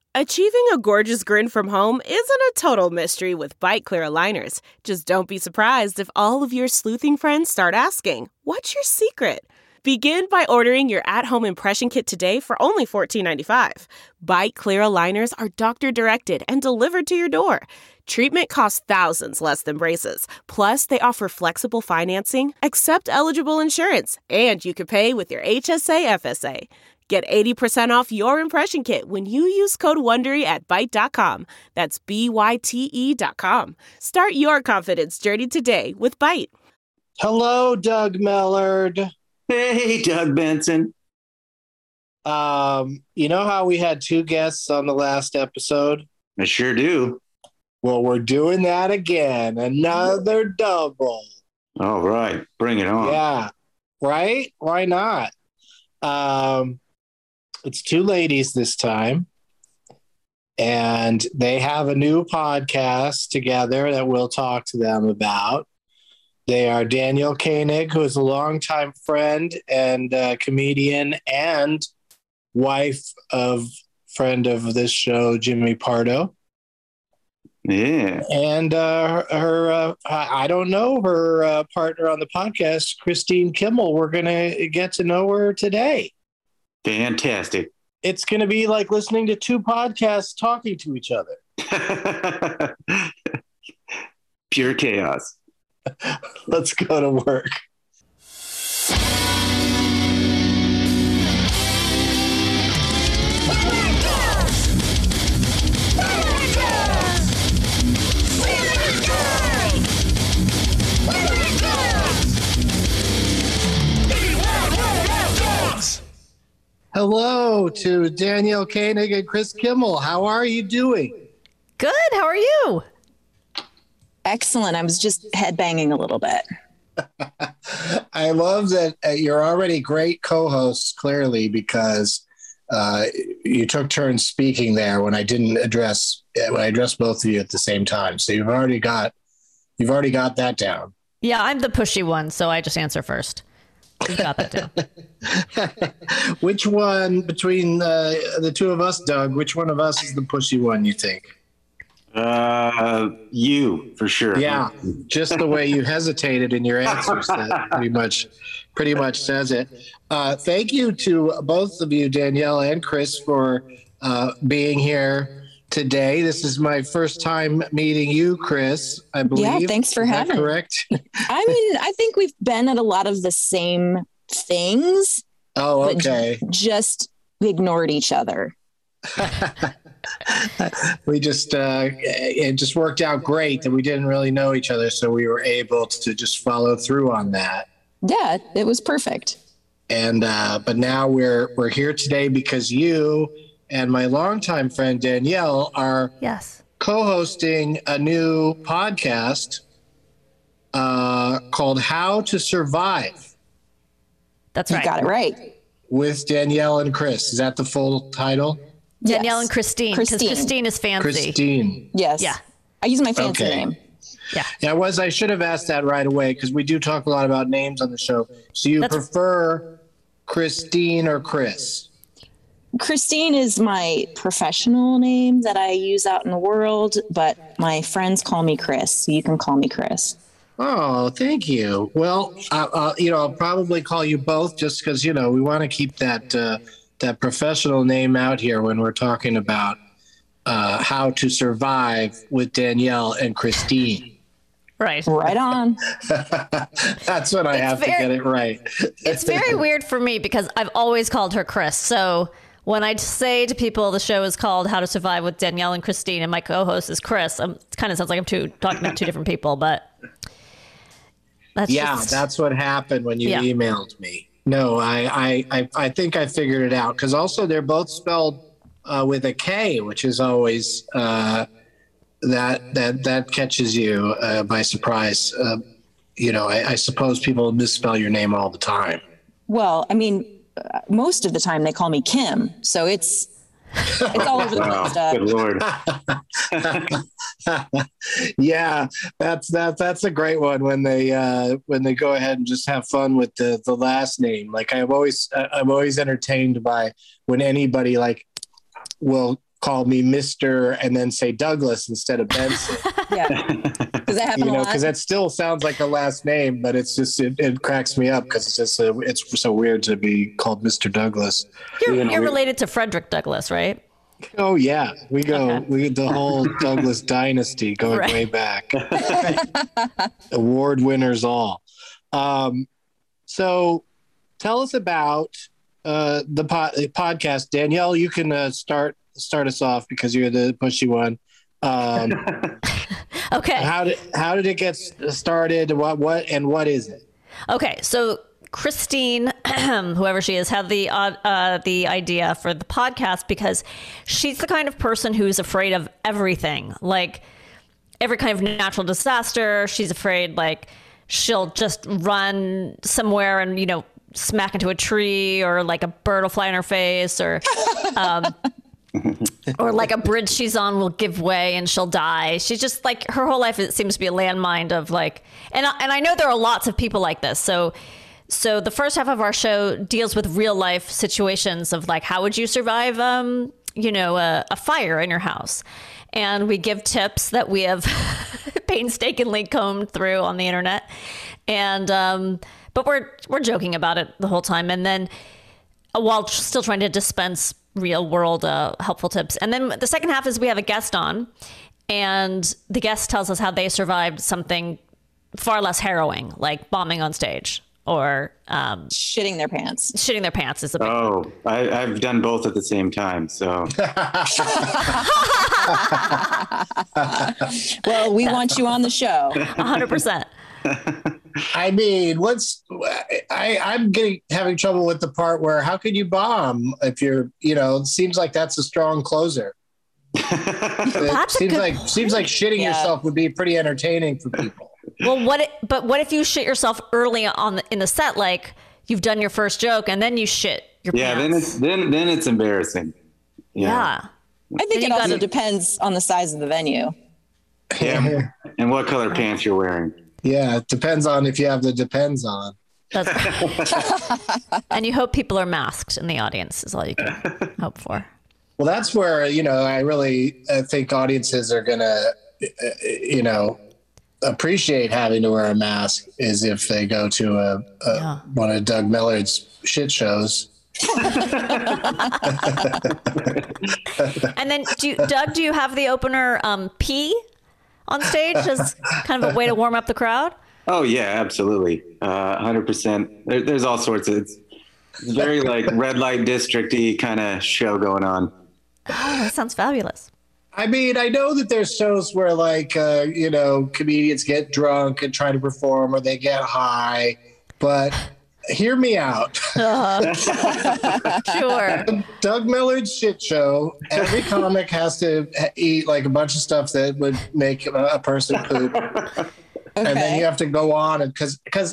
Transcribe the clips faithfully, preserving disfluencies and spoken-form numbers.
Achieving a gorgeous grin from home isn't a total mystery with Byte Clear aligners. Just don't be surprised if all of your sleuthing friends start asking, "What's your secret?" Begin by ordering your at-home impression kit today for only fourteen ninety-five. Byte Clear aligners are doctor-directed and delivered to your door. Treatment costs thousands less than braces. Plus, they offer flexible financing, accept eligible insurance, and you can pay with your H S A F S A. Get eighty percent off your impression kit when you use code WONDERY at byte dot com. That's B Y T E dot com. Start your confidence journey today with Byte. Hello, Doug Mellard. Hey, Doug Benson. Um, you know how we had two guests on the last episode? I sure do. Well, we're doing that again. Another double. All right. Bring it on. Yeah. Right? Why not? Um, it's two ladies this time. And they have a new podcast together that we'll talk to them about. They are Danielle Koenig, who is a longtime friend and uh, comedian and wife of friend of this show, Jimmy Pardo. Yeah. And uh, her, uh, I don't know, her uh, partner on the podcast, Christine Kimmel. We're going to get to know her today. Fantastic. It's going to be like listening to two podcasts talking to each other. Pure chaos. Let's go to work. Hello to Danielle Koenig and Chris Kimmel. How are you doing? Good. How are you? Excellent. I was just headbanging a little bit. I love that uh, you're already great co-hosts, clearly, because uh, you took turns speaking there when I didn't address when I addressed both of you at the same time. So you've already got you've already got that down. Yeah, I'm the pushy one, so I just answer first. You got that down. Which one between uh, the two of us, Doug? Which one of us is the pushy one, you think? Uh, you for sure. Yeah, just the way you hesitated in your answers, that pretty much, pretty much says it. Uh, thank you to both of you, Danielle and Chris, for uh, being here today. This is my first time meeting you, Chris. I believe. Yeah, thanks for is having. That correct? I mean, I think we've been at a lot of the same things. Oh, but okay. Just ignored each other. we just uh, it just worked out great that we didn't really know each other, so we were able to just follow through on that. Yeah, it was perfect. And uh, but now we're we're here today because you and my longtime friend Danielle are yes co-hosting a new podcast uh, called "How to Survive." That's you right. Got it right. With Danielle and Chris. Is that the full title? Danielle Yes. and Christine, because Christine. Christine is fancy. Christine. Yes. Yeah. I use my fancy Okay. name. Yeah. Yeah, I was. I should have asked that right away because we do talk a lot about names on the show. So you That's- prefer Christine or Chris? Christine is my professional name that I use out in the world, but my friends call me Chris. So you can call me Chris. Oh, thank you. Well, uh, uh, you know, I'll probably call you both just because, you know, we want to keep that uh, that professional name out here when we're talking about uh, how to survive with Danielle and Christine. Right. Right on. That's when I It's have very- to get it right. It's very weird for me because I've always called her Chris. So when I say to people the show is called How to Survive with Danielle and Christine and my co-host is Chris, um, it kind of sounds like I'm two, talking about two different people, but that's yeah, just, that's what happened when you Yeah. emailed me. No, I, I, I, I think I figured it out because also they're both spelled uh, with a K, which is always uh, that that that catches you uh, by surprise. Uh, you know, I, I suppose people misspell your name all the time. Well, I mean, uh, most of the time they call me Kim. So it's it's all over the place. Oh, Doug. good Lord. Yeah, that's that that's a great one when they uh, when they go ahead and just have fun with the the last name. Like I'm always I'm always entertained by when anybody like will call me Mister and then say Douglas instead of Benson. Yeah. Does that happen You a know, lot? because that still sounds like a last name, but it's just it, it cracks me up because it's just uh it's so weird to be called Mister Douglas. You're, You know, you're we- related to Frederick Douglass, right? Oh yeah, we go Okay. we the whole Douglas dynasty going Right. way back. Award winners all. Um, so tell us about uh, the po- podcast, Danielle. You can uh, start start us off because you're the pushy one. Um, Okay. how did how did it get s- started? What what and what is it? Okay, so Christine, whoever she is, had the uh, uh, the idea for the podcast because she's the kind of person who's afraid of everything, like every kind of natural disaster. She's afraid, like she'll just run somewhere and you know smack into a tree, or like a bird will fly in her face, or um, or like a bridge she's on will give way and she'll die. She's just like, her whole life it seems to be a landmine of like, and I- and I know there are lots of people like this. So so the first half of our show deals with real life situations of like, how would you survive um you know a, a fire in your house, and we give tips that we have painstakingly combed through on the internet, and um but we're we're joking about it the whole time, and then while still trying to dispense real world uh, helpful tips. And then the second half is we have a guest on, and the guest tells us how they survived something far less harrowing, like bombing on stage or um, Shitting their pants. shitting their pants is a big Oh, I, I've done both at the same time. So Well, we want you on the show. one hundred percent. I mean, what's I I'm getting having trouble with the part where how could you bomb if you're you know it seems like that's a strong closer. It That's a seems good like seems like shitting Yeah. yourself would be pretty entertaining for people. Well, what? It, but what if you shit yourself early on the, in the set, like you've done your first joke and then you shit your yeah, then pants? it's then then it's embarrassing. yeah. I think Then it you also gotta- depends on the size of the venue. Yeah. And what color pants you're wearing? Yeah, it depends on if you have the depends on. That's, and you hope people are masked in the audience is all you can hope for. Well, that's where you know I really uh, think audiences are gonna uh, you know appreciate having to wear a mask is if they go to a, a Yeah. one of Doug Millard's shit shows. And then, do you, Doug, do you have the opener um, pee on stage as kind of a way to warm up the crowd? Oh yeah, absolutely, uh, one hundred percent. There, there's all sorts of it's, it's very like red light district-y kind of show going on. Oh, that sounds fabulous. I mean, I know that there's shows where like uh, you know comedians get drunk and try to perform, or they get high, but hear me out. Sure. Doug Millard's shit show. Every comic has to ha- eat like a bunch of stuff that would make a, a person poop, and then Okay. you have to go on and because because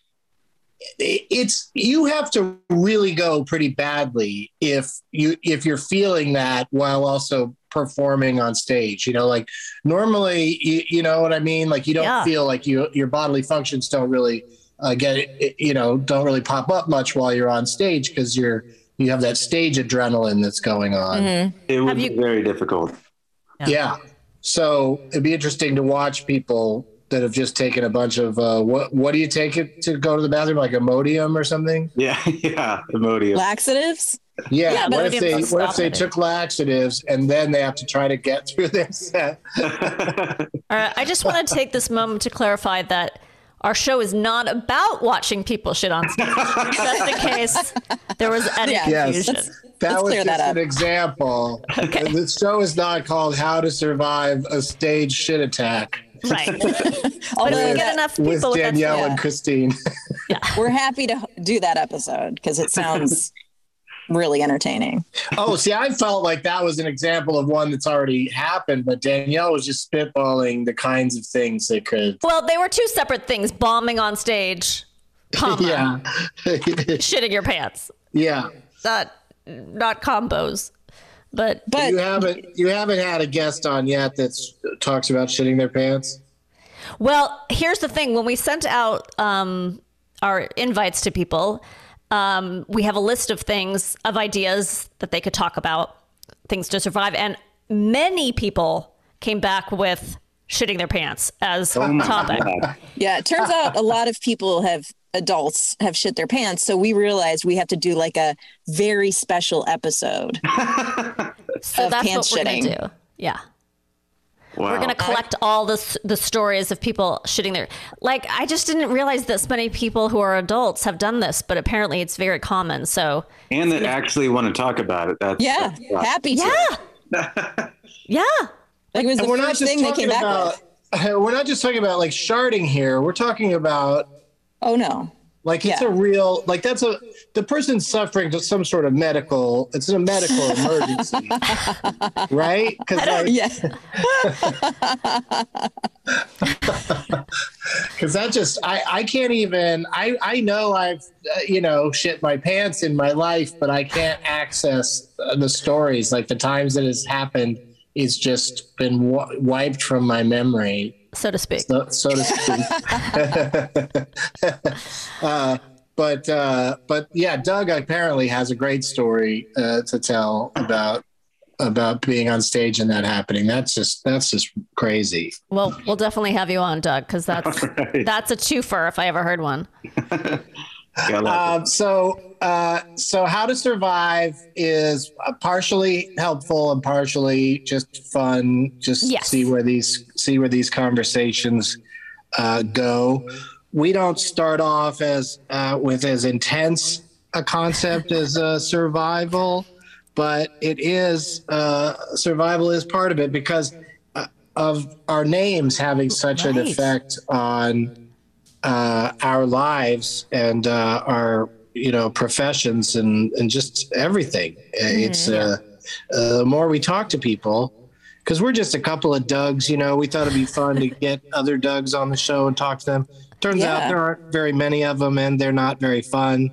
it's you have to really go pretty badly if you if you're feeling that while also performing on stage. You know, like normally, you, you know what I mean. Like you don't Yeah. feel like you your bodily functions don't really uh, get you know don't really pop up much while you're on stage because you're you have that stage adrenaline that's going on. It would Have be you- very difficult. Yeah. So it'd be interesting to watch people that have just taken a bunch of uh, what what do you take it to go to the bathroom, like Imodium or something? Yeah, yeah, Imodium. Laxatives? Yeah. Yeah, what but if they Imodium's what if they stop it. took laxatives and then they have to try to get through their set? All right, I just want to take this moment to clarify that our show is not about watching people shit on stage. Just in case there was any Yeah. Yes. confusion. That Let's was clear just that an up. example. Okay. The show is not called "How to Survive a Stage Shit Attack" Right. But Although if we that- get enough with people with that Danielle yeah. and Christine. we're happy to do that episode because it sounds really entertaining. Oh, see, I felt like that was an example of one that's already happened, but Danielle was just spitballing the kinds of things that could. Well, they were two separate things: bombing on stage, comma, Yeah. shitting your pants. Yeah. Not not combos, but But You haven't you haven't had a guest on yet that's talks about shitting their pants. well, here's the thing: when we sent out um, our invites to people, um, we have a list of things of ideas that they could talk about, things to survive. And many people came back with shitting their pants as a Oh my topic. God. Yeah, it turns out a lot of people have adults have shit their pants, so we realized we have to do like a very special episode. So of that's pants what we're shitting. going to do. Yeah. Wow. We're going to collect all the, s- the stories of people shitting their... Like, I just didn't realize this many people who are adults have done this, but apparently it's very common. So, and that actually want to talk about it. That's, Yeah, that's rough. happy to. yeah. yeah. Like it was the And we're not first just thing they came talking back about. with. We're not just talking about like sharding here. We're talking about Oh no. like it's Yeah. a real like that's a the person's suffering to some sort of medical. It's a medical emergency, right? Because like, Yeah. because that just I I can't even I I know I've uh, you know shit my pants in my life, but I can't access uh, the stories like the times that has happened. It's just been w- wiped from my memory. So to speak. So, so to speak. uh, but uh, but yeah, Doug apparently has a great story uh, to tell about about being on stage and that happening. That's just that's just crazy. Well, we'll definitely have you on, Doug, because that's Right. that's a twofer if I ever heard one. Yeah, I Um, so uh, so How to Survive is partially helpful and partially just fun. Just Yes. see where these see where these conversations uh, go. We don't start off as uh, with as intense a concept as uh, survival, but it is uh, survival is part of it because uh, of our names having such an Right. effect on uh, our lives and uh, our you know professions and and just everything. It's uh, uh, the more we talk to people. Because we're just a couple of Dougs, you know, we thought it'd be fun to get other Dougs on the show and talk to them. Turns out Yeah. there aren't very many of them, and they're not very fun.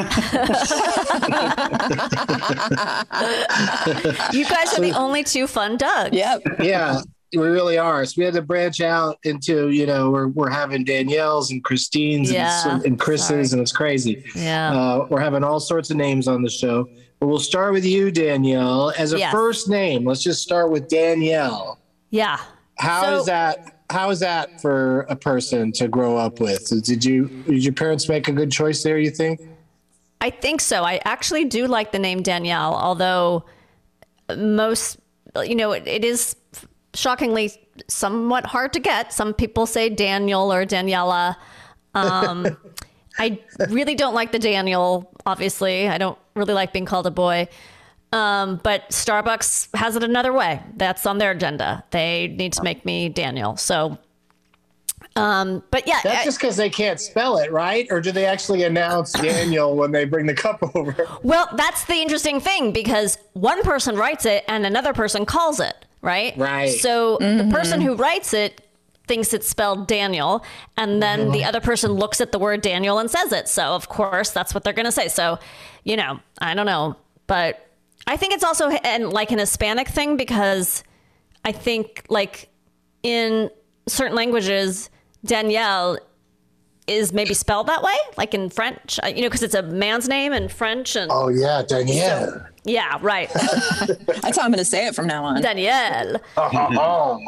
You guys are the only two fun Dougs. Yep. Yeah, we really are. So we had to branch out into, you know, we're we're having Danielle's and Christine's Yeah, and, and Chris's, sorry. and it's crazy. Yeah. Uh, we're having all sorts of names on the show. But we'll start with you, Danielle, as a Yes. first name. Let's just start with Danielle. Yeah. How is So- that? How is that for a person to grow up with? Did you did your parents make a good choice there? You think? I think so. I actually do like the name Danielle, although most, you know, it, it is shockingly somewhat hard to get. Some people say Daniel or Daniela. Um, I really don't like the Daniel, obviously. I don't really like being called a boy. Um, but Starbucks has it another way. That's on their agenda. They need to make me Daniel. So, um, but yeah. That's I- just because they can't spell it, right? Or do they actually announce Daniel when they bring the cup over? Well, that's the interesting thing because one person writes it and another person calls it, right? Right. So the person who writes it thinks it's spelled Daniel, and then the other person looks at the word Daniel and says it. So, of course, that's what they're going to say. So, you know, I don't know. But I think it's also and like an Hispanic thing because I think like in certain languages, Danielle is maybe spelled that way, like in French, uh, you know, because it's a man's name in French. And Oh yeah, Danielle. yeah, right. That's how I'm going to say it from now on. Danielle. Oh.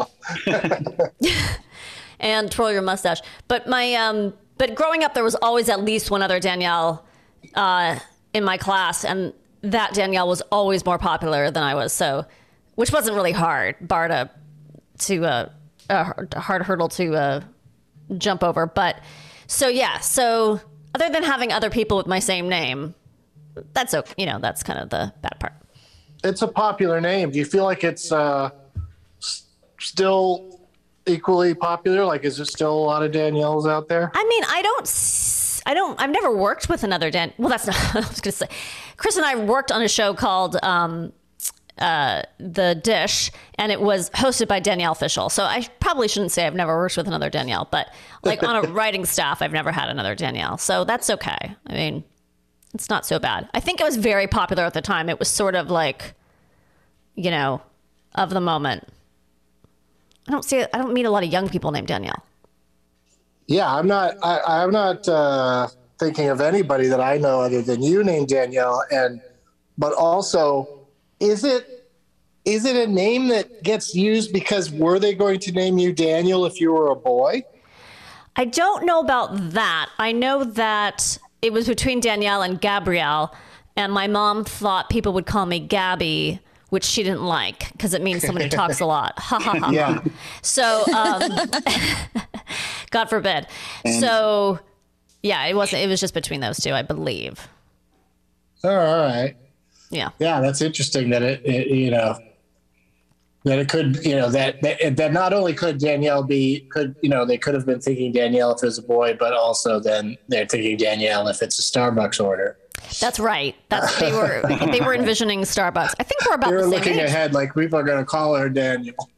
And twirl your mustache. But my, um, but growing up, there was always at least one other Danielle uh, in my class. And that Danielle was always more popular than I was. So, which wasn't really hard, bar to, to uh, a hard hurdle to uh, jump over. But so, yeah. So other than having other people with my same name, that's okay. You know, that's kind of the bad part. It's a popular name. Do you feel like it's uh, s- still equally popular? Like, is there still a lot of Danielles out there? I mean, I don't, s- I don't, I've never worked with another Dan. Well, that's not what I was going to say. Chris and I worked on a show called um, uh, The Dish, and it was hosted by Danielle Fishel. So I probably shouldn't say I've never worked with another Danielle, but like on a writing staff, I've never had another Danielle. So that's okay. I mean, it's not so bad. I think it was very popular at the time. It was sort of like, you know, of the moment. I don't see, I don't meet a lot of young people named Danielle. Yeah, I'm not. I, I'm not uh, thinking of anybody that I know other than you named Danielle. And but also, is it is it a name that gets used because were they going to name you Daniel if you were a boy? I don't know about that. I know that it was between Danielle and Gabrielle, and my mom thought people would call me Gabby, which she didn't like because it means someone who talks a lot. Ha ha ha. Yeah. So, um, God forbid. And- so, yeah, it wasn't. It was just between those two, I believe. Oh, all right. Yeah. Yeah, that's interesting that it, it you know, that it could, you know, that, that that not only could Danielle be, could, you know, they could have been thinking Danielle if it was a boy, but also then they're thinking Danielle if it's a Starbucks order. That's right. That's they were they were envisioning Starbucks. I think we're about They were the same looking age. ahead like people are going to call her Daniel.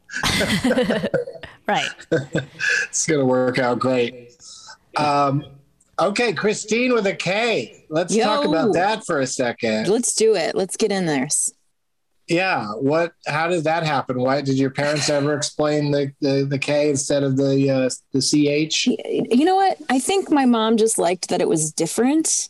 Right. It's going to work out great. Um, okay, Christine with a K. Let's Yo. talk about that for a second. Let's do it. Let's get in there. Yeah. What? How did that happen? Why did your parents ever explain the, the, the K instead of the uh, the C H? You know what? I think my mom just liked that it was different.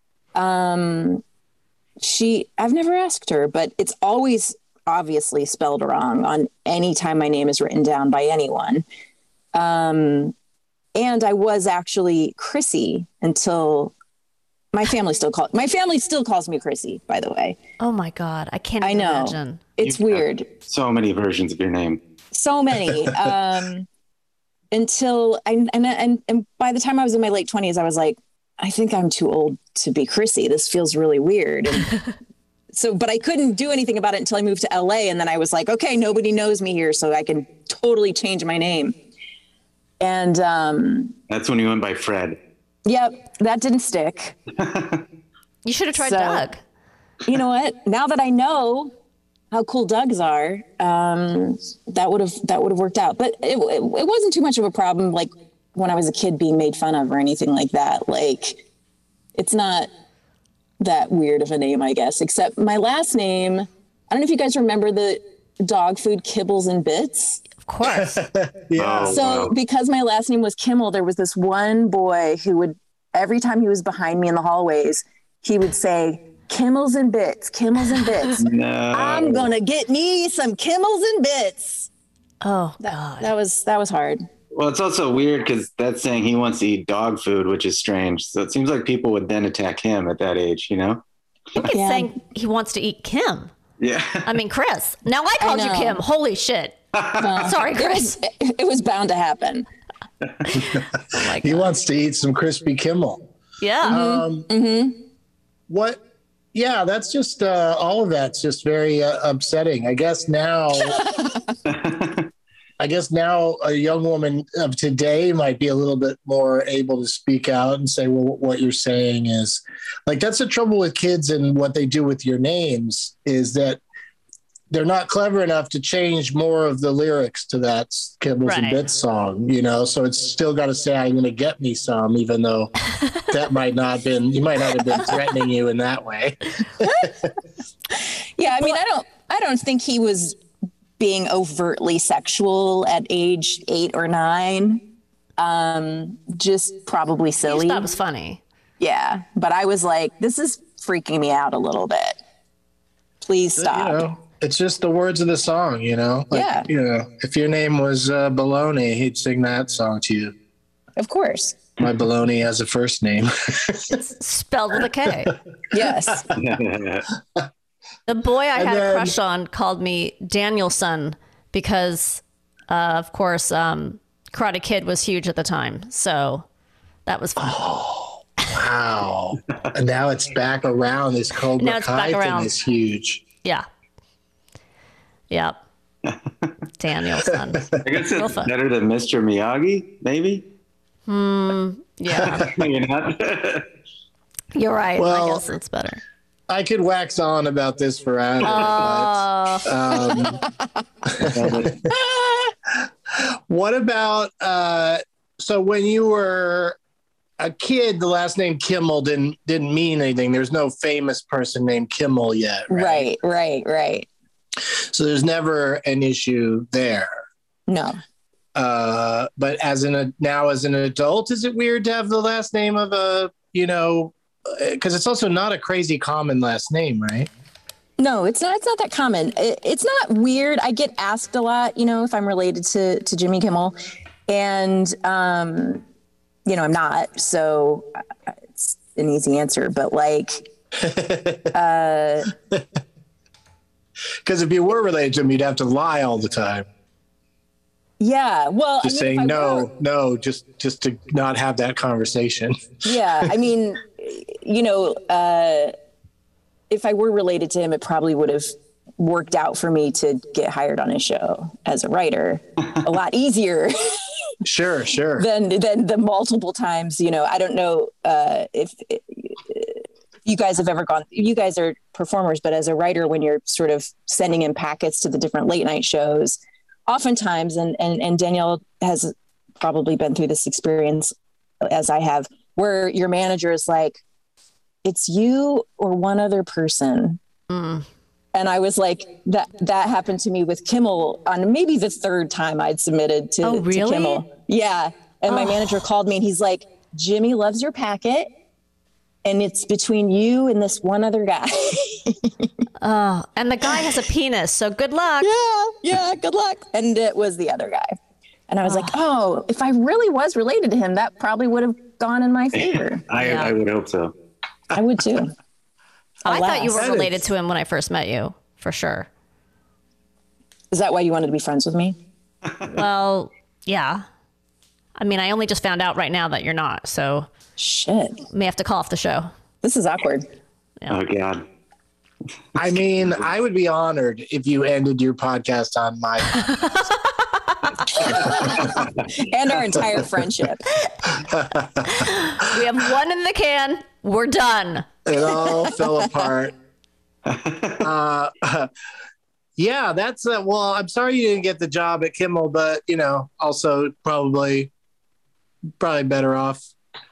Um, she, I've never asked her, but it's always obviously spelled wrong on any time my name is written down by anyone. Um, and I was actually Chrissy until my family still call my family still calls me Chrissy, by the way. Oh my God. I can't I even know. imagine. It's You've got weird. So many versions of your name. So many. Um, until I, and, and, and by the time I was in my late twenties, I was like, I think I'm too old to be Chrissy. This feels really weird. And so, but I couldn't do anything about it until I moved to L A. And then I was like, okay, nobody knows me here, so I can totally change my name. And um, That's when you went by Fred. yep, that didn't stick. You should have tried So- Doug. You know what? Now that I know how cool Doug's are, um, that would have that would have worked out. But it, it, it wasn't too much of a problem. Like when I was a kid being made fun of or anything like that. Like it's not that weird of a name, I guess, except my last name. I don't know if you guys remember the dog food Kibbles and Bits. Of course. Yeah. Oh, So wow. because my last name was Kimmel, there was this one boy who would, every time he was behind me in the hallways, he would say, Kimmels and Bits, Kimmels and Bits. No. I'm going to get me some Kimmels and Bits. Oh That, God. that was, that was hard. Well, it's also weird because that's saying he wants to eat dog food, which is strange. So it seems like people would then attack him at that age, you know? I think he's Yeah. saying he wants to eat Kim. Yeah. I mean, Chris. Now I called you know. Kim. Holy shit. Sorry, It Chris. was, it, it was bound to happen. Oh my He God. wants to eat some crispy Kimmel. Yeah. Um, What? Yeah, that's just uh, all of that's just very uh, upsetting. I guess now, I guess now a young woman of today might be a little bit more able to speak out and say, well, what you're saying is like, that's the trouble with kids and what they do with your names is that they're not clever enough to change more of the lyrics to that Kibbles and Right. Bits song, you know? So it's still got to say, I'm going to get me some, even though that might not have been, you might not have been threatening you in that way. Yeah. I mean, I don't, I don't think he was being overtly sexual at age eight or nine. Um, just probably I just silly. thought it was funny. Yeah. But I was like, this is freaking me out a little bit. Please stop. You know, it's just the words of the song, you know? Like, Yeah. You know, if your name was uh, Baloney, he'd sing that song to you. Of course. My Baloney has a first name. Spelled with a K. Yes. The boy I And had then- a crush on called me Danielson because, uh, of course, um, Karate Kid was huge at the time. So that was fun. Wow. And now it's back around. This Cobra Now it's Kai back around. thing is huge. Yeah. Yep. Danielson. I guess Real it's fun. better than Mister Miyagi, maybe? Yeah. Maybe not. You're right. Well- I guess it's better. I could wax on about this forever. Uh, but, um, what about, uh, so when you were a kid, the last name Kimmel didn't, didn't mean anything. There's no famous person named Kimmel yet. Right. Right. Right. Right. So there's never an issue there. No. Uh, but as an now as an adult, is it weird to have the last name of a, you know, because it's also not a crazy common last name, right? No, it's not. It's not that common. It, it's not weird. I get asked a lot, you know, if I'm related to to Jimmy Kimmel, and um, you know, I'm not. So it's an easy answer. But like, uh, because if you were related to him, you'd have to lie all the time. Yeah. Well, just I mean, saying no, were, no, just just to not have that conversation. Yeah. I mean, you know. Uh, if I were related to him, it probably would have worked out for me to get hired on his show as a writer a lot easier. Sure, sure. Than, than the multiple times, you know, I don't know uh, if, if you guys have ever gone, you guys are performers, but as a writer, when you're sort of sending in packets to the different late night shows, oftentimes, and, and, and Danielle has probably been through this experience as I have, where your manager is like, it's you or one other person. Mm. And I was like, that, that happened to me with Kimmel on maybe the third time I'd submitted to, oh, really? to Kimmel. Yeah. And oh. my manager called me and he's like, Jimmy loves your packet. And it's between you and this one other guy. Oh, and the guy has a penis. So good luck. Yeah. Yeah. Good luck. And it was the other guy. And I was oh. like, oh, if I really was related to him, that probably would have gone in my favor. I, yeah. I would hope so. I would too. Oh, I thought you were related to him when I first met you, for sure. Is that why you wanted to be friends with me? Well, yeah. I mean, I only just found out right now that you're not, so shit. May have to call off the show. This is awkward. Yeah. Oh God. I mean, I would be honored if you ended your podcast on my and our entire friendship. We have one in the can. We're done. It all fell apart. Uh, yeah, that's uh, well, I'm sorry you didn't get the job at Kimmel, but you know, also probably probably better off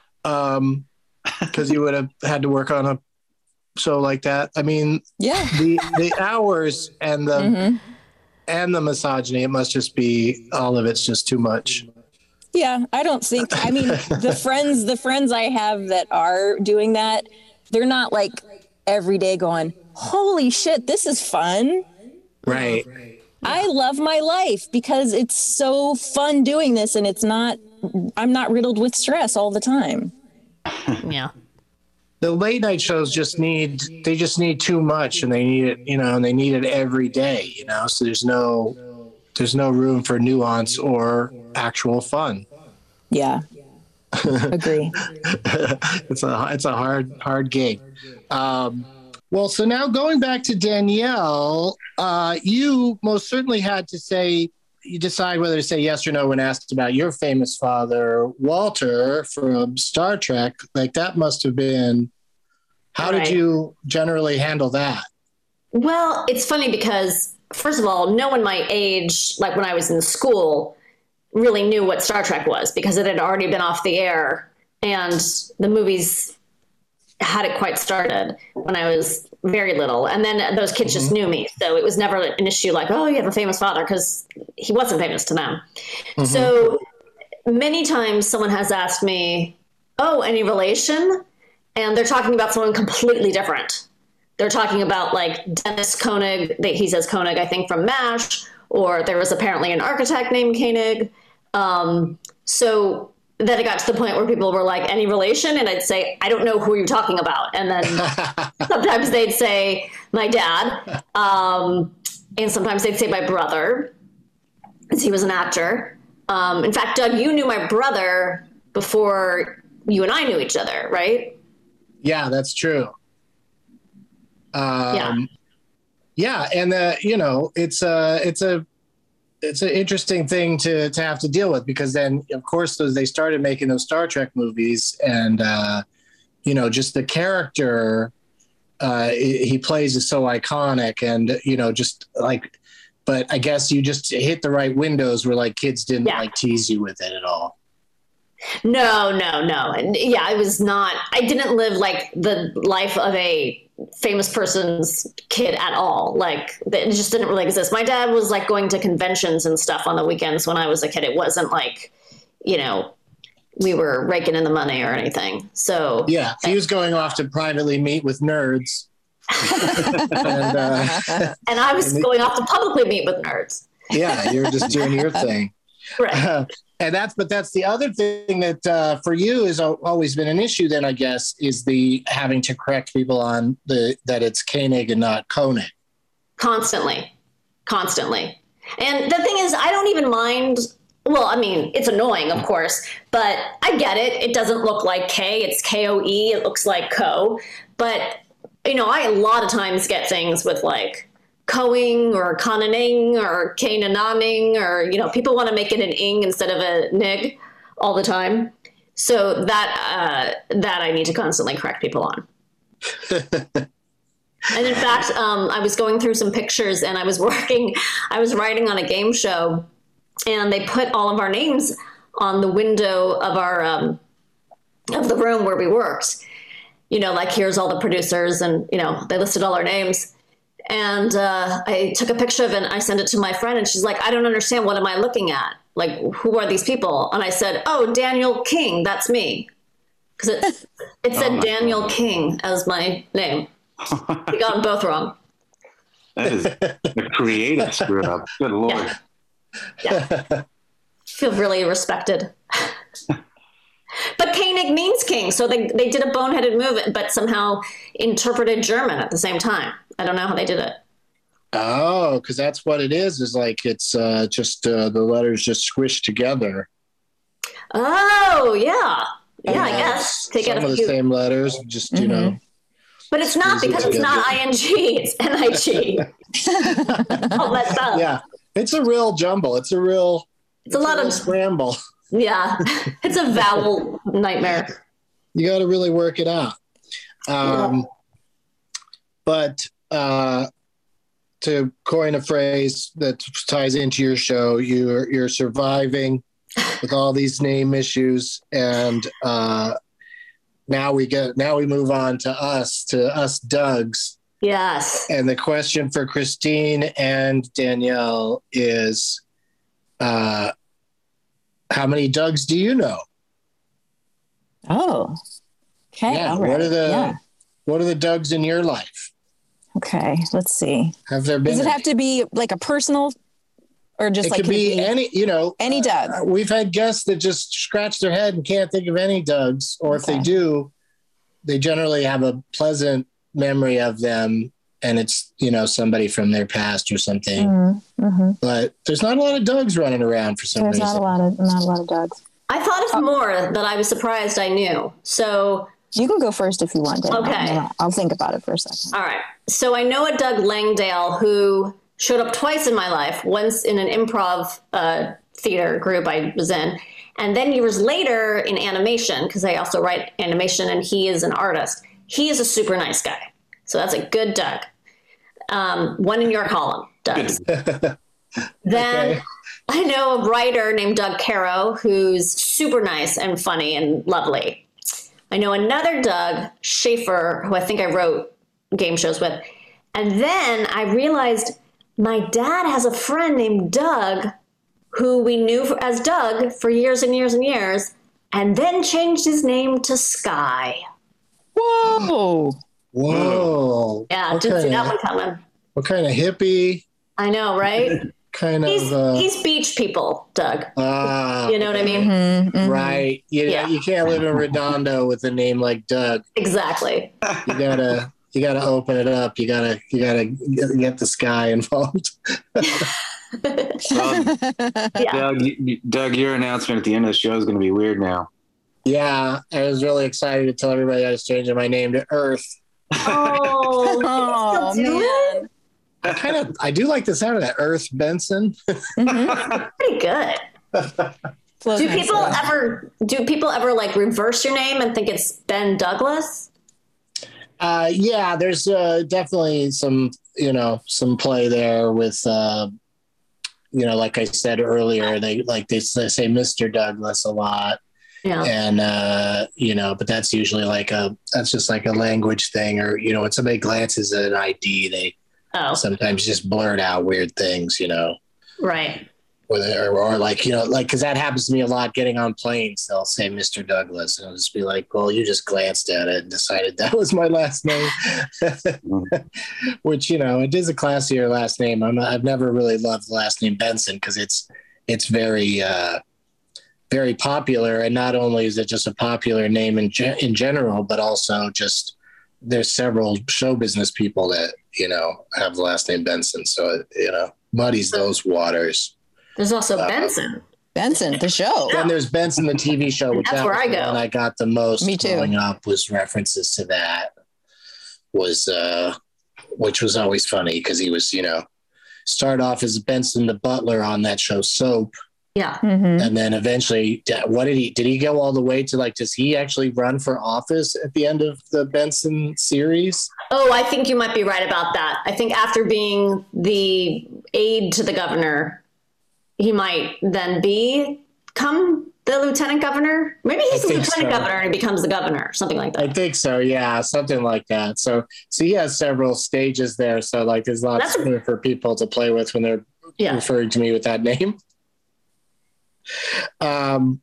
um because you would have had to work on a show like that. I mean, yeah, the the hours and the mm-hmm. and the misogyny, it must just be all of it's just too much. Yeah, I don't think, I mean, the friends, the friends I have that are doing that, they're not like every day going, holy shit, this is fun. Right. I love my life because it's so fun doing this and it's not, I'm not riddled with stress all the time. Yeah. The late night shows just need, they just need too much and they need it, you know, and they need it every day, you know, so there's no, there's no room for nuance or actual fun. Yeah. Agree. It's a, it's a hard, hard gig. Um, well, so now going back to Danielle, uh, you most certainly had to say, you decide whether to say yes or no when asked about your famous father, Walter from Star Trek. Like that must have been, how right. did you generally handle that? Well, it's funny because first of all, no one my age, like when I was in school, really knew what Star Trek was because it had already been off the air and the movies hadn't quite started when I was very little. And then those kids mm-hmm. just knew me. So it was never an issue like, oh, you have a famous father, because he wasn't famous to them. Mm-hmm. So many times someone has asked me, oh, any relation? And they're talking about someone completely different. They're talking about like Dennis Koenig, he says Koenig, I think from MASH, or there was apparently an architect named Koenig. Um, so then it got to the point where people were like, any relation? And I'd say, I don't know who you're talking about. And then sometimes they'd say my dad. Um, and sometimes they'd say my brother, because he was an actor. Um, in fact, Doug, you knew my brother before you and I knew each other, right? Yeah, that's true. Um, yeah. Yeah. And, uh, you know, it's a, it's a, it's an interesting thing to, to have to deal with, because then of course those, they started making those Star Trek movies and, uh, you know, just the character, uh, he plays is so iconic and, you know, just like, but I guess you just hit the right windows where like kids didn't yeah. like tease you with it at all. No, no, no. Yeah, I was not, I didn't live like the life of a famous person's kid at all. Like it just didn't really exist. My dad was like going to conventions and stuff on the weekends when I was a kid. It wasn't like, you know, we were raking in the money or anything. So yeah, he was going off to privately meet with nerds. and, uh, and I was and going off to publicly meet with nerds. Yeah, you're just doing your thing. Right. Uh, and that's, but that's the other thing that uh, for you has always been an issue then, I guess, is the having to correct people on the, that it's Koenig and not Koenig. Constantly, constantly. And the thing is, I don't even mind. Well, I mean, it's annoying, of course, but I get it. It doesn't look like K. It's K O E. It looks like Co. But, you know, I a lot of times get things with like Coing or Conaning or Kanananing, or, you know, people want to make it an ing instead of a nig all the time. So that, uh, that I need to constantly correct people on. And in fact, um, I was going through some pictures and I was working, I was writing on a game show, and they put all of our names on the window of our, um, of the room where we worked. You know, like, here's all the producers, and, you know, they listed all our names. And uh, I took a picture of it and I sent it to my friend, and she's like, I don't understand. What am I looking at? Like, who are these people? And I said, oh, Daniel King. That's me. Because it, it said oh Daniel God. King as my name. We got them both wrong. That is a creative screw up. Good Lord. Yeah. Yeah. Feel really respected. But Koenig means king. So they, they did a boneheaded move, but somehow interpreted German at the same time. I don't know how they did it. Oh, because that's what it is, is like it's uh, just uh, the letters just squished together. Oh, yeah. Yeah, uh, I guess. Take some out a of few. the same letters, just, mm-hmm. you know. But it's not, because it it's not I N G, it's N I G. All messed up. Yeah, it's a real jumble. It's a real, it's, it's a lot a of scramble. Yeah, it's a vowel nightmare. You got to really work it out. Um, yeah. But uh, to coin a phrase that ties into your show, you're you're surviving with all these name issues, and uh, now we get now we move on to us to us Dougs. Yes. And the question for Christine and Danielle is, uh, how many Dougs do you know? Oh, okay. Yeah. All What right. are the yeah. What are the Dougs in your life? Okay, let's see. Have there been? Does it any? have to be like a personal, or just it like could be, be any? You know, any Doug. Uh, we've had guests that just scratch their head and can't think of any Dougs, or okay. if they do, they generally have a pleasant memory of them, and it's, you know, somebody from their past or something. Mm-hmm. Mm-hmm. But there's not a lot of Dougs running around for some there's reason. There's not a lot of not a lot of Dougs. I thought of oh. more that I was surprised I knew. So you can go first if you want to. Okay. I'll, I'll think about it for a second. All right. So I know a Doug Langdale who showed up twice in my life, once in an improv uh, theater group I was in, and then years later in animation, because I also write animation, and he is an artist. He is a super nice guy. So that's a good Doug. Um, one in your column, Doug. Then okay. I know a writer named Doug Caro who's super nice and funny and lovely. I know another Doug Schaefer, who I think I wrote game shows with. And then I realized my dad has a friend named Doug who we knew as Doug for years and years and years, and then changed his name to Sky. Whoa. Whoa. Yeah, what didn't see that of, one coming. What kind of hippie? I know, right? kind he's, of. Uh, he's beach people, Doug. Uh, you know what I mean? Mm-hmm, mm-hmm. Right. You, yeah. You can't live in Redondo with a name like Doug. Exactly. You gotta, you gotta open it up. You gotta, you gotta get the Sky involved. well, yeah. Doug, Doug, your announcement at the end of the show is going to be weird now. Yeah, I was really excited to tell everybody I was changing my name to Earth. Oh, oh man. I kind of, I do like the sound of that, Earth Benson. Mm-hmm. Pretty good. do people ever, do people ever like reverse your name and think it's Ben Douglas? Uh, yeah, there's uh, definitely some, you know, some play there with, uh, you know, like I said earlier, they like they, they say Mister Douglas a lot. Yeah. And, uh, you know, but that's usually like a, that's just like a language thing, or, you know, when somebody glances at an I D, they oh. sometimes just blurt out weird things, you know? Right. Or, or, or like, you know, like, because that happens to me a lot getting on planes. They'll say Mister Douglas, and I'll just be like, well, you just glanced at it and decided that was my last name. Which, you know, it is a classier last name. I'm not, I've never really loved the last name Benson because it's it's very, uh, very popular. And not only is it just a popular name in, ge- in general, but also just there's several show business people that, you know, have the last name Benson. So, it, you know, muddies those waters. There's also Uh, Benson. Benson, the show. Then there's Benson, the T V show, which That's that where was I the go. one I got the most Me too. growing up was references to that. Was uh, which was always funny because he was, you know, started off as Benson the butler on that show Soap, Yeah. Mhm. and then eventually, what did he? Did he go all the way to like? Does he actually run for office at the end of the Benson series? Oh, I think you might be right about that. I think after being the aide to the governor, he might then become the lieutenant governor. Maybe he's I the think lieutenant so. governor and he becomes the governor, something like I that. think so. Yeah, something like that. So, so he has several stages there. So, like, there's lots That's a- for people to play with when they're Yeah. referring to me with that name. Um.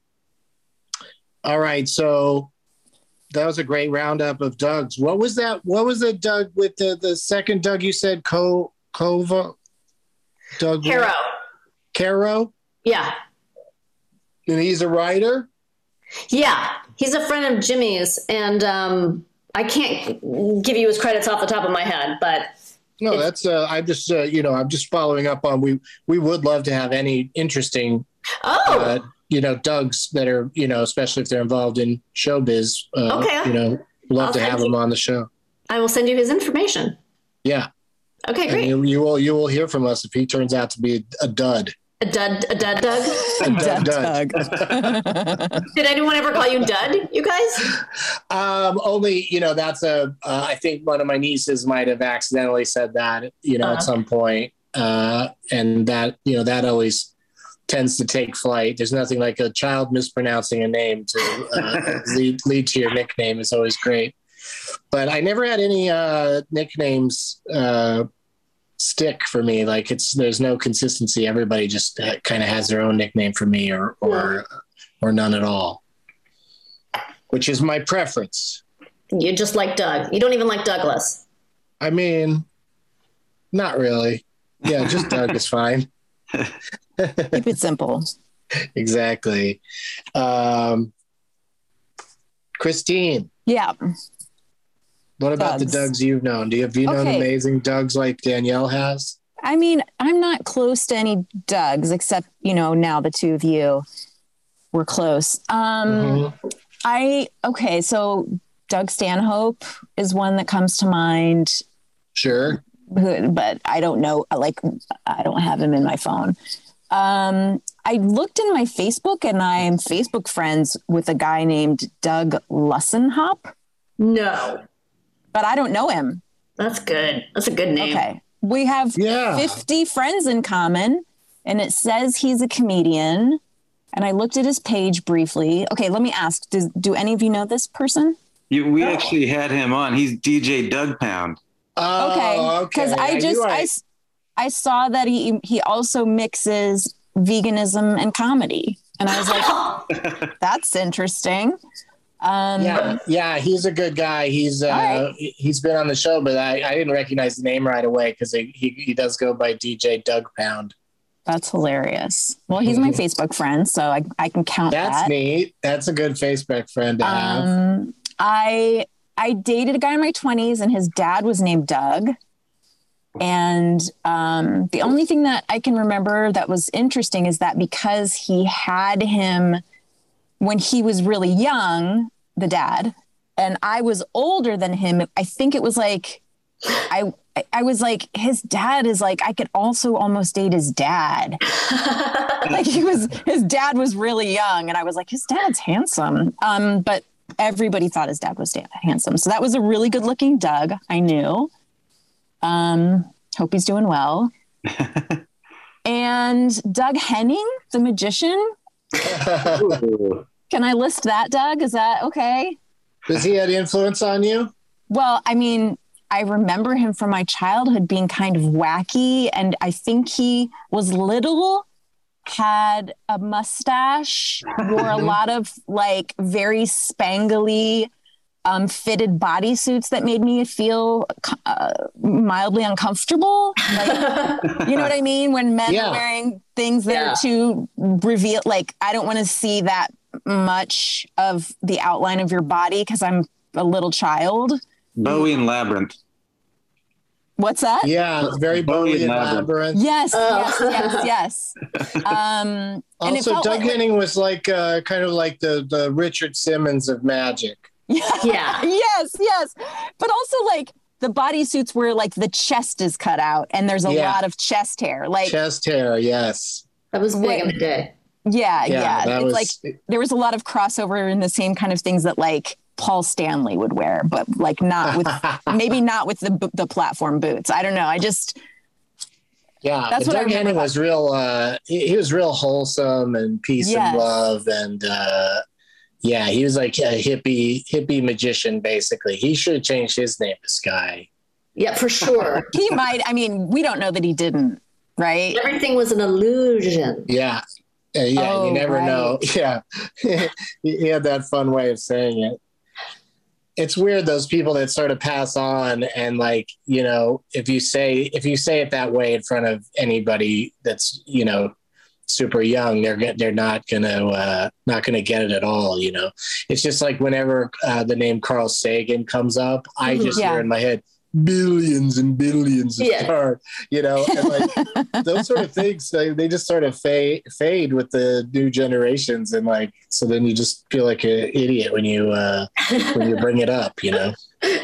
All right, so that was a great roundup of Doug's. What was that? What was the Doug with the the second Doug? You said Co Cova Doug Caro. Caro, Yeah. and he's a writer. Yeah. He's a friend of Jimmy's. And um, I can't give you his credits off the top of my head, but No, that's uh, I'm just uh, you know I'm just following up on we we would love to have any interesting oh, uh, you know Dougs that are you know especially if they're involved in showbiz. Uh, Okay. You know, love I'll to send have you- them on the show. I will send you his information. Yeah, Okay, and great. you, you will you will hear from us if he turns out to be a, a dud. A dud, a dud, Doug. A dud, dud. Doug. Did anyone ever call you Dud, you guys? Um, only you know that's a uh, I think one of my nieces might have accidentally said that you know Uh-huh. at some point, uh, and that you know that always tends to take flight. There's nothing like a child mispronouncing a name to uh, lead lead to your nickname is always great. But I never had any uh, nicknames uh, stick for me. Like it's there's no consistency. Everybody just uh, kind of has their own nickname for me, or or or none at all, which is my preference. You just like Doug. You don't even like Douglas. I mean, not really. Yeah, just Doug is fine. Keep it simple. Exactly. Um, Christine, Yeah. what about Dougs. the Dougs you've known? Do you have you known Okay. amazing Dougs like Danielle has? I mean, I'm not close to any Dougs except, you know, now the two of you were close. Um, Mhm. I, okay, so Doug Stanhope is one that comes to mind, Sure. who- but I don't know, like, I don't have him in my phone. Um, I looked in my Facebook and I'm Facebook friends with a guy named Doug Lussenhop, No. but I don't know him. That's good. That's a good name. Okay. We have Yeah. fifty friends in common, and it says he's a comedian. And I looked at his page briefly. Okay, let me ask: Does do any of you know this person? You, we actually had him on. He's D J Doug Pound. Oh, Okay, because okay. I just knew I, s- I saw that he he also mixes veganism and comedy, and I was like, that's interesting. Um, yeah, yeah, he's a good guy. He's uh, All right. he's been on the show, but I, I didn't recognize the name right away because he, he he does go by D J Doug Pound. That's hilarious. Well, he's my Facebook friend, so I I can count That's that. neat. That's a good Facebook friend to have. Um, I I dated a guy in my twenties, and his dad was named Doug. And um, the only thing that I can remember that was interesting is that because he had him when he was really young, the dad, and I was older than him, I think it was like I I was like, his dad is like, I could also almost date his dad. Like he was, his dad was really young, and I was like, his dad's handsome. Um, but everybody thought his dad was da- handsome. So that was a really good looking Doug. I knew. Um, hope he's doing well. And Doug Henning, the magician. Can I list that, Doug? Is that okay? Does he have influence on you? Well, I mean, I remember him from my childhood being kind of wacky, and I think he was little had a mustache, wore a lot of like very spangly um, fitted bodysuits that made me feel uh, mildly uncomfortable. Like, you know what I mean? When men Yeah. are wearing things that Yeah. are too reveal, like I don't want to see that much of the outline of your body because I'm a little child. Bowie and Labyrinth. What's that? Yeah, it's very Bowie Bowie and and Labyrinth. Labyrinth. Yes, Oh. yes, yes, yes. Um, and it Also, felt Doug like- Henning was like uh, kind of like the the Richard Simmons of magic. Yeah. yes, yes. But also like the bodysuits where like the chest is cut out and there's a Yeah. lot of chest hair. Like, Chest hair, yes. That was big What- in the day. yeah, Yeah, yeah. that It's was- like there was a lot of crossover in the same kind of things that like Paul Stanley would wear, but like not with maybe not with the the platform boots. I don't know. I just Yeah, That's but what I Doug remember Henning about- was real. Uh, he, he was real wholesome and peace Yes. and love, and uh, yeah, he was like a hippie hippie magician. Basically, he should have changed his name to Sky. Yeah, for sure. he might. I mean, we don't know that he didn't, right? Everything was an illusion. Yeah, Uh, yeah, Oh, you never right. know. Yeah, he, he had that fun way of saying it. It's weird, those people that sort of pass on, and like, you know, if you say if you say it that way in front of anybody that's, you know, super young, they're go- they're not gonna uh, not gonna get it at all. You know, it's just like whenever uh, the name Carl Sagan comes up, I just Yeah. hear in my head billions and billions of Yeah. stars. You know, and like those sort of things, they, they just sort of fade fade with the new generations, and like so then you just feel like an idiot when you uh, when you bring it up. You know.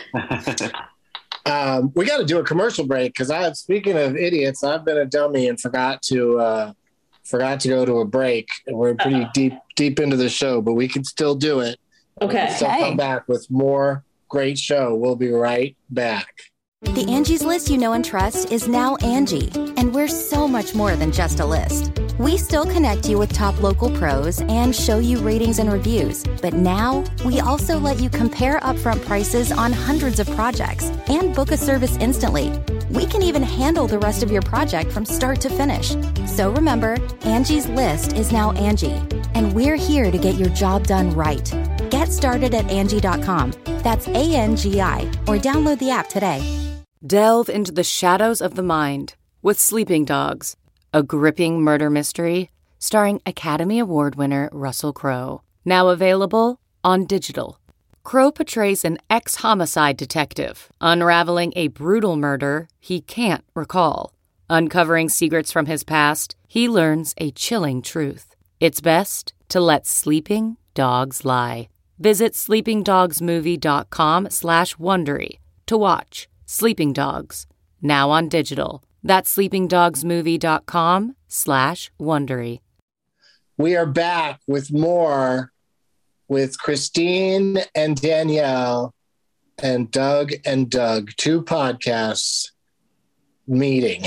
Um, we got to do a commercial break because I, speaking of idiots, I've been a dummy and forgot to uh, forgot to go to a break. We're pretty deep deep into the show, but we can still do it. Okay. So Okay. come back with more great show. We'll be right back. The Angie's List you know and trust is now Angie, and we're so much more than just a list. We still connect you with top local pros and show you ratings and reviews, but now we also let you compare upfront prices on hundreds of projects and book a service instantly. We can even handle the rest of your project from start to finish. So remember, Angie's List is now Angie, and we're here to get your job done right. Get started at Angie dot com. That's A N G I, or download the app today. Delve into the shadows of the mind with Sleeping Dogs, a gripping murder mystery starring Academy Award winner Russell Crowe. Now available on digital. Crowe portrays an ex-homicide detective unraveling a brutal murder he can't recall. Uncovering secrets from his past, he learns a chilling truth. It's best to let sleeping dogs lie. Visit sleepingdogsmovie.com slash Wondery to watch Sleeping Dogs, now on digital. That's sleepingdogsmovie.com slash Wondery. We are back with more with Christine and Danielle and Doug and Doug, two podcasts meeting.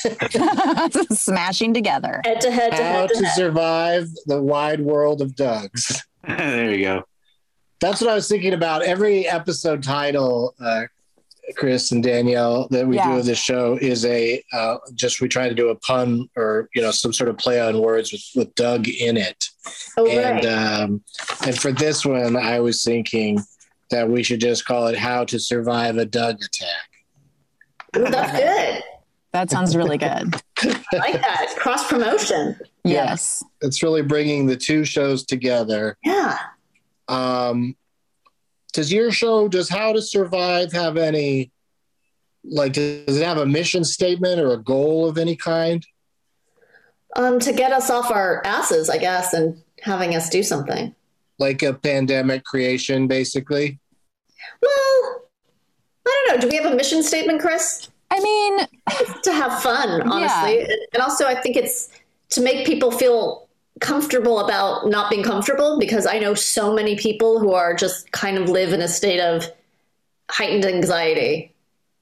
Smashing together. Head to head to How head to to head. survive the wide world of Dougs. There you go. That's what I was thinking about. Every episode title, uh, Chris and Danielle, that we Yeah. do of this show is a uh, just we try to do a pun or you know some sort of play on words with, with Doug in it. Oh, And right. um, and for this one, I was thinking that we should just call it "How to Survive a Doug Attack." Ooh, that's good. That sounds really good. I like that. Cross promotion. Yes. It's really bringing the two shows together. Yeah. Um, does your show, does How to Survive have any, like, does it have a mission statement or a goal of any kind? Um, to get us off our asses, I guess, and having us do something. Like a pandemic creation, basically? Well, I don't know. Do we have a mission statement, Chris? I mean, To have fun, honestly. And also, I think it's to make people feel comfortable about not being comfortable, because I know so many people who are just kind of live in a state of heightened anxiety.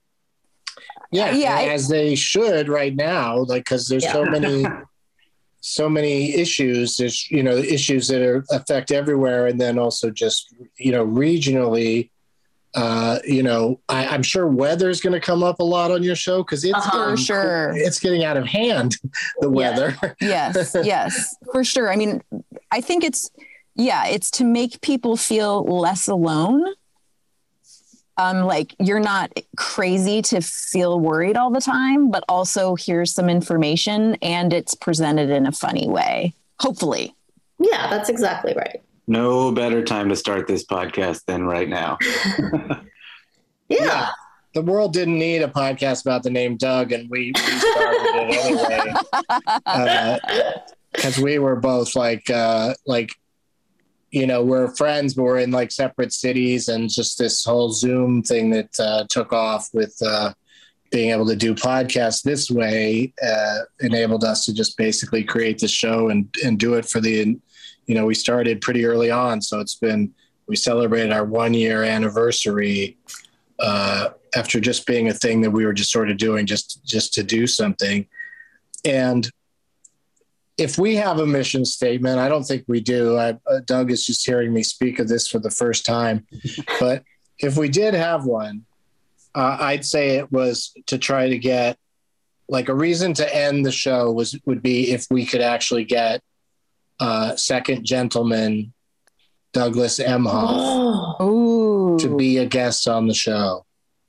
Yeah, Yeah, I- as they should right now, like, because there's so Yeah. many, so many issues. There's, you know, issues that are affect everywhere. And then also just, you know, regionally, Uh, you know, I, I'm sure weather's going to come up a lot on your show because it's Uh-huh. For sure. it's getting out of hand. The weather. Yes, yes, for sure. I mean, I think it's, yeah, it's to make people feel less alone. Um, like you're not crazy to feel worried all the time, but also here's some information and it's presented in a funny way. Hopefully. Yeah, that's exactly right. No better time to start this podcast than right now. Yeah. The world didn't need a podcast about the name Doug, and we, we started it anyway. Because uh, we were both like, uh, like, you know, we're friends, but we're in like separate cities, and just this whole Zoom thing that uh, took off with uh, being able to do podcasts this way uh, enabled us to just basically create the show and and do it for the. You know, we started pretty early on, so it's been, we celebrated our one year anniversary uh, after just being a thing that we were just sort of doing just, just to do something. And if we have a mission statement, I don't think we do. I, uh, Doug is just hearing me speak of this for the first time, but if we did have one, uh, I'd say it was to try to get like a reason to end the show was, would be if we could actually get Uh, second gentleman Douglas Emhoff Ooh. to be a guest on the show.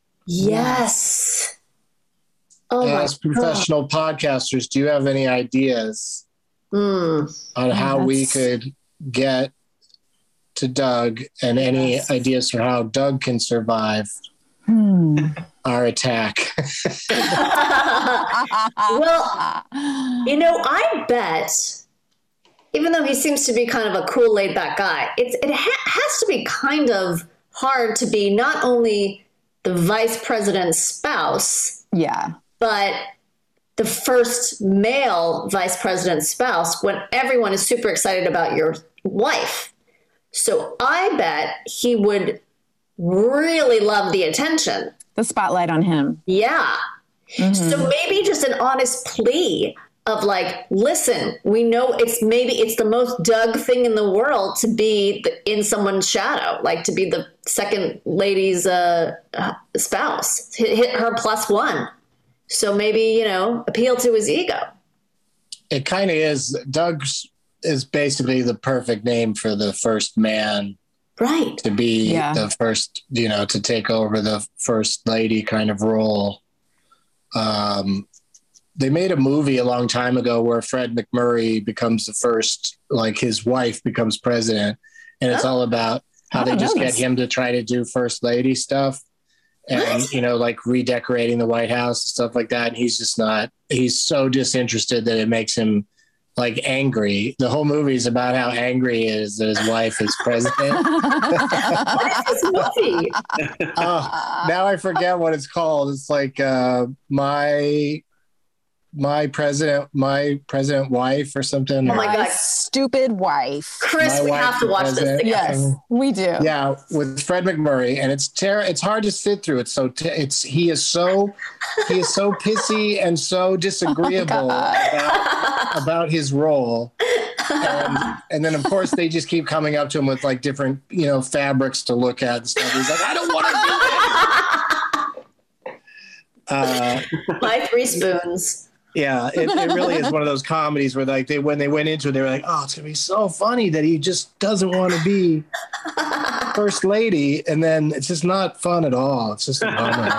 Yes. Oh As my professional podcasters, do you have any ideas Mm. on how we that's- could get to Doug, and any ideas for how Doug can survive Hmm. our attack? Well, you know, I bet, even though he seems to be kind of a cool, laid back guy, it's, it ha- has to be kind of hard to be not only the vice president's spouse, Yeah. but the first male vice president's spouse when everyone is super excited about your wife. So I bet he would really love the attention. The spotlight on him. Yeah. So maybe just an honest plea of like, listen, we know it's maybe it's the most Doug thing in the world to be the, in someone's shadow, like to be the second lady's uh, uh, spouse, hit, hit her plus one. So maybe, you know, appeal to his ego. It kind of is. Doug's is basically the perfect name for the first man Right. to be Yeah. the first, you know, to take over the first lady kind of role. Um, they made a movie a long time ago where Fred McMurray becomes the first, like his wife becomes president. And it's all about how I they don't just know get this. him to try to do first lady stuff. And, you know, like redecorating the White House and stuff like that. And he's just not, he's so disinterested that it makes him like angry. The whole movie is about how angry he is that his wife is president. What is this movie? Oh, now I forget what it's called. It's like uh, my my president, my president wife or something. Oh my My God. stupid wife. Chris, My we wife have to the watch this president. together. Yes, we do. Yeah, with Fred McMurray, and it's ter- It's hard to sit through. It's so t- it's he is so he is so pissy and so disagreeable about, about his role. And, and then of course they just keep coming up to him with like different, you know, fabrics to look at and stuff. He's like, I don't want to do this. Uh, My three spoons. yeah, it, it really is one of those comedies where like they when they went into it, they were like, oh, it's gonna be so funny that he just doesn't want to be first lady, and then it's just not fun at all. It's just a bummer.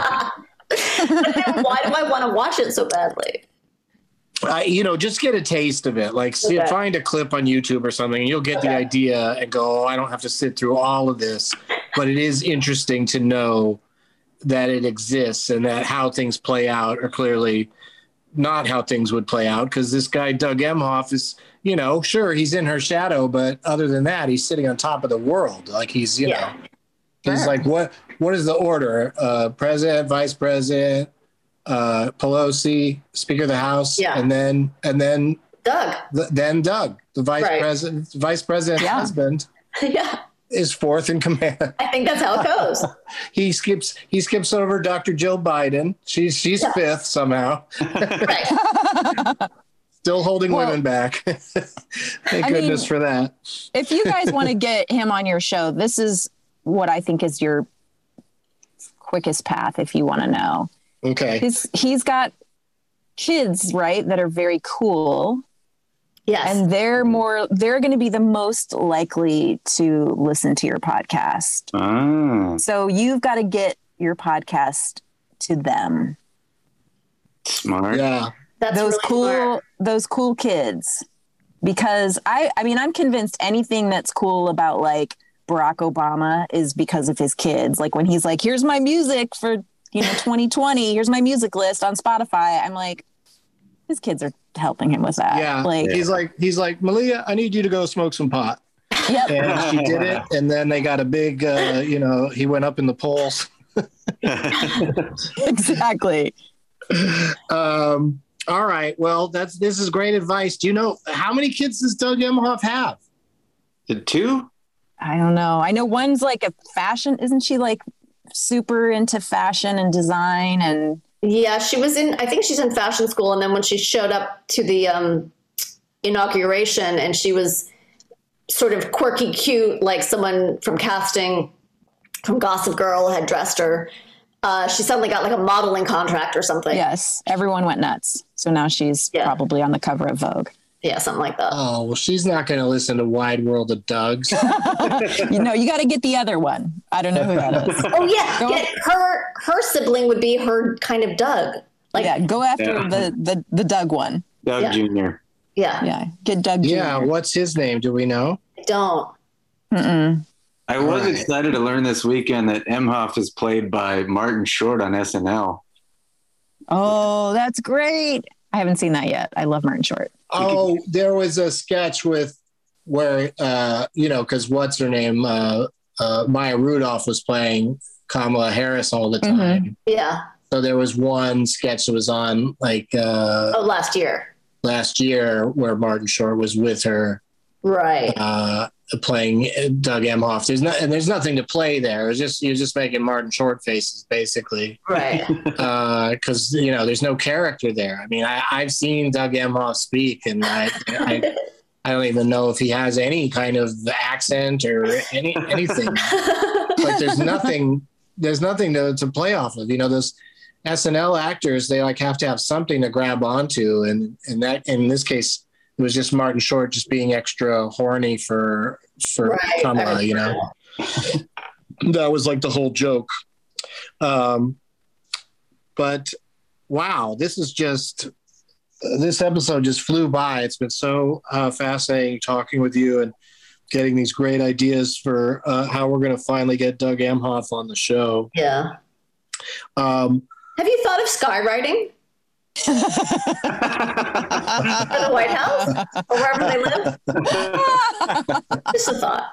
Why do I want to watch it so badly? I, you know, just get a taste of it. Like, see, Okay. find a clip on YouTube or something, and you'll get the Okay. idea and go, oh, I don't have to sit through all of this. But it is interesting to know that it exists and that how things play out are clearly not how things would play out, because this guy, Doug Emhoff, is, you know, sure, he's in her shadow, but other than that, he's sitting on top of the world. Like, he's, you Yeah. know, he's Sure. like, what, what is the order? Uh, president, vice president, uh, Pelosi, Speaker of the House, Yeah. and then, and then, Doug. the, then Doug, the vice Right. president, vice president's Yeah. husband, Yeah. is fourth in command. I think that's how it goes. He skips, he skips over Doctor Jill Biden. She's, she's Yeah. fifth somehow. Right. Still holding Well, women back. Thank I goodness mean- for that. If you guys want to get him on your show, this is what I think is your quickest path if you want to know. Okay. He's, he's got kids, right, that are very cool. Yes. And they're more, they're going to be the most likely to listen to your podcast. Ah, So you've got to get your podcast to them. smart. Yeah. That's those really cool, smart. those cool kids. Because I, I mean, I'm convinced anything that's cool about like Barack Obama is because of his kids. Like when he's like, here's my music for, you know, twenty twenty, here's my music list on Spotify. I'm like, his kids are helping him with that. Yeah. Like, He's like, he's like, Malia, I need you to go smoke some pot. yep. And she did it. And then they got a big, uh, you know, he went up in the polls. Exactly. Um, all right. Well, that's, this is great advice. Do you know how many kids does Doug Emhoff have? The two? I don't know. I know one's like a fashion. Isn't she like super into fashion and design? And Yeah, she was in, I think she's in fashion school. And then when she showed up to the um, inauguration and she was sort of quirky, cute, like someone from casting from Gossip Girl had dressed her, uh, she suddenly got like a modeling contract or something. yes, everyone went nuts. So now she's Yeah. probably on the cover of Vogue. Yeah, something like that. Oh, well, she's not going to listen to Wide World of Doug's. You know, you got to get the other one. I don't know who that is. Oh yeah, Go- yeah, her her sibling would be her kind of Doug. Like yeah, go after Yeah. the, the the Doug one. Doug Yeah. Junior yeah, Yeah, get Doug. Yeah. Junior What's his name? Do we know? I don't. Mm-mm. I was Right. excited to learn this weekend that Emhoff is played by Martin Short on S N L. Oh, that's great. I haven't seen that yet. I love Martin Short. Oh, there was a sketch with where, uh, you know, because what's her name? Uh, uh, Maya Rudolph was playing Kamala Harris all the time. Yeah. So there was one sketch that was on like uh, Oh, last year. last year where Martin Short was with her Right. uh, playing Doug Emhoff. There's not, and there's nothing to play there. It's just you're just making Martin Short faces basically. Right. Because you know there's no character there. I mean, I, I've seen Doug Emhoff speak, and I, I I don't even know if he has any kind of accent or any anything. Like there's nothing there's nothing to, to play off of. You know, those S N L actors, they like have to have something to grab onto, and and that in this case it was just Martin Short just being extra horny for for Right. Kamala. You know, that was like the whole joke. Um, but wow, this is just this episode just flew by. It's been so uh, fascinating talking with you and getting these great ideas for uh, how we're going to finally get Doug Emhoff on the show. Yeah. Um, Have you thought of skywriting for the White House or wherever they live? Just a thought.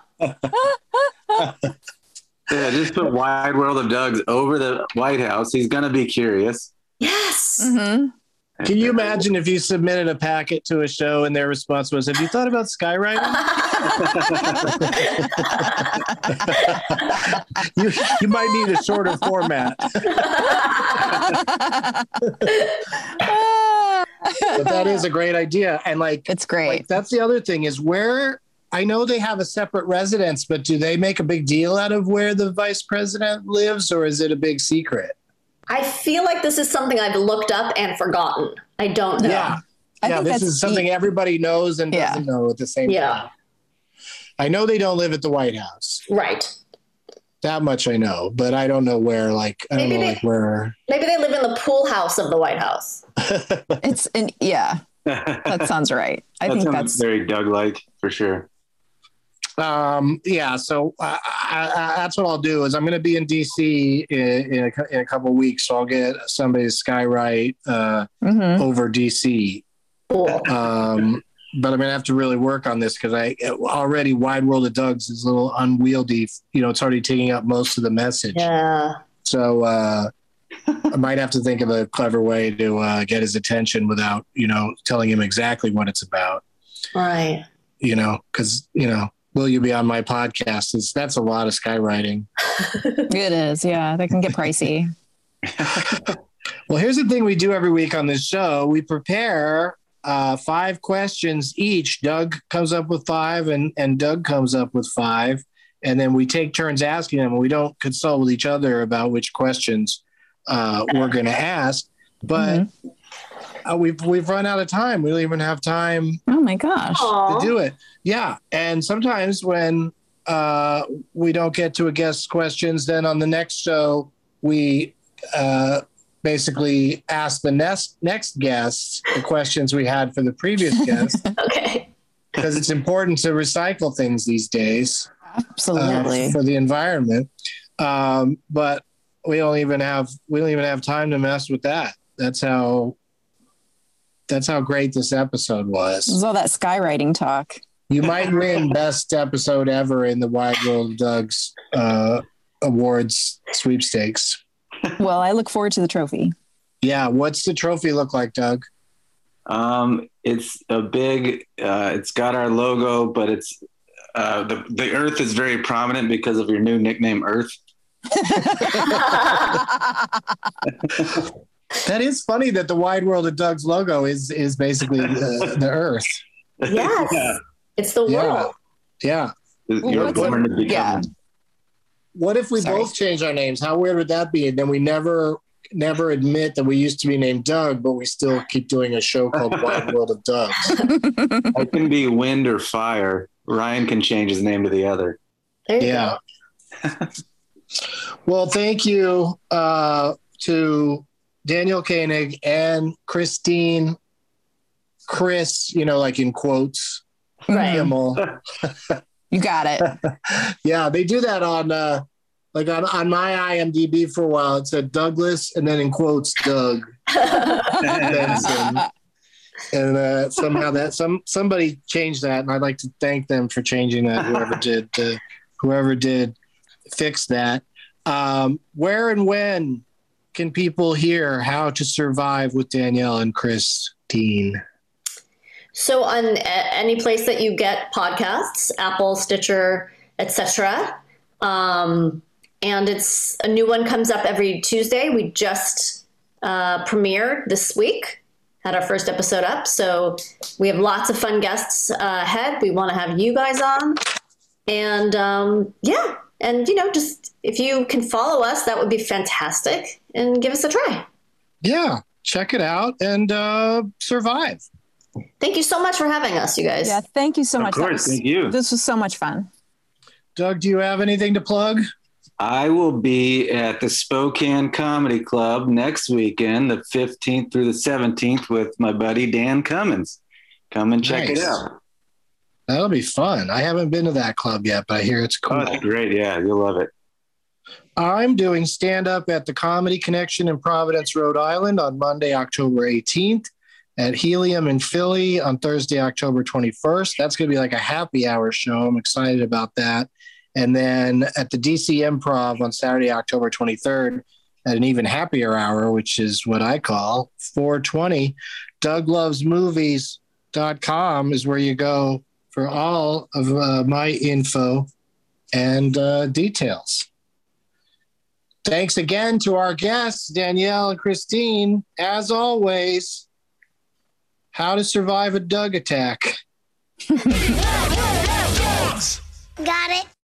Yeah, just put Wide World of Doug's over the White House. He's going to be curious. Yes. Mm-hmm. can you imagine if you submitted a packet to a show and their response was, have you thought about skywriting? you, you might need a shorter format. But that is a great idea. And like, It's great. like that's the other thing is where I know they have a separate residence, but do they make a big deal out of where the vice president lives, or is it a big secret? I feel like this is something I've looked up and forgotten. I don't know. Yeah. I yeah, think this that's is something everybody knows and Yeah. doesn't know at the same Yeah. time. I know they don't live at the White House. Right. That much I know, but I don't know where, like, I don't Maybe know, they- like, where. Maybe they live in the pool house of the White House. It's an yeah. That sounds right. I that think sounds that's very Doug-like for sure. Um, yeah, so I, I, I, that's what I'll do is I'm going to be in D C in, in, a, cou- in a couple of weeks, so I'll get somebody to skywrite uh, mhm. over D C. Cool. Um, but I'm going to have to really work on this because I already Wide World of Doug's is a little unwieldy. You know, it's already taking up most of the message. Yeah. So uh, I might have to think of a clever way to uh, get his attention without, you know, telling him exactly what it's about. Right. You know, because, you know, will you be on my podcast? Is that's a lot of skywriting. It is. Yeah, that can get pricey. Well, here's the thing we do every week on this show. We prepare uh, five questions each. Doug comes up with five and, and Doug comes up with five. and then we take turns asking them. We don't consult with each other about which questions uh, we're going to ask, but mm-hmm. uh, we've we've run out of time. We don't even have time. Oh my gosh, to do it. Yeah, and sometimes when uh, we don't get to a guest's questions, then on the next show we uh, basically ask the next next guests the questions we had for the previous guest. Okay. Because it's important to recycle things these days. Absolutely. Uh, for the environment. Um, but we don't even have we don't even have time to mess with that. That's how that's how great this episode was. It was all that skywriting talk. You might win best episode ever in the Wide World of Doug's uh, awards sweepstakes. Well, I look forward to the trophy. Yeah. What's the trophy look like, Doug? Um, it's a big, uh, it's got our logo, but it's, uh, the, the Earth is very prominent because of your new nickname, Earth. That is funny that the Wide World of Doug's logo is, is basically the, the Earth. Yes. Yeah. It's the world. Yeah. yeah. You're born to become. Yeah. What if we Sorry. both change our names? How weird would that be? And then we never, never admit that we used to be named Doug, but we still keep doing a show called Wide World of Doug. I can be wind or fire. Ryan can change his name to the other. There you Yeah. Well, thank you uh, to Daniel Koenig and Christine, Chris, you know, like in quotes. Right. Kimmel. You got it. Yeah, they do that on uh, like on, on my I M D B for a while. It said Douglas and then in quotes Doug. Benson. And uh, somehow that some somebody changed that, and I'd like to thank them for changing that. Whoever did, uh, whoever did fix that. Um, where and when can people hear How to Survive with Danielle and Christine? So on a- any place that you get podcasts, Apple, Stitcher, et cetera. Um, and it's a new one comes up every Tuesday. We just uh, premiered this week, had our first episode up. So we have lots of fun guests uh, ahead. We want to have you guys on. And um, yeah, and you know, just if you can follow us, that would be fantastic. And give us a try. Yeah, check it out and uh, survive. Thank you so much for having us, you guys. Yeah, thank you so Of much. course, That was- thank you. This was so much fun. Doug, do you have anything to plug? I will be at the Spokane Comedy Club next weekend, the fifteenth through the seventeenth, with my buddy Dan Cummins. Come and check Nice. it out. That'll be fun. I haven't been to that club yet, but I hear it's cool. Oh, it's great. Yeah, you'll love it. I'm doing stand-up at the Comedy Connection in Providence, Rhode Island on Monday, October eighteenth, at Helium in Philly on Thursday, October twenty-first. That's going to be like a happy hour show. I'm excited about that. And then at the D C Improv on Saturday, October twenty-third, at an even happier hour, which is what I call four twenty. Doug Loves Movies dot com is where you go for all of uh, my info and uh, details. Thanks again to our guests, Danielle and Christine. As always, how to survive a Doug attack. Got it.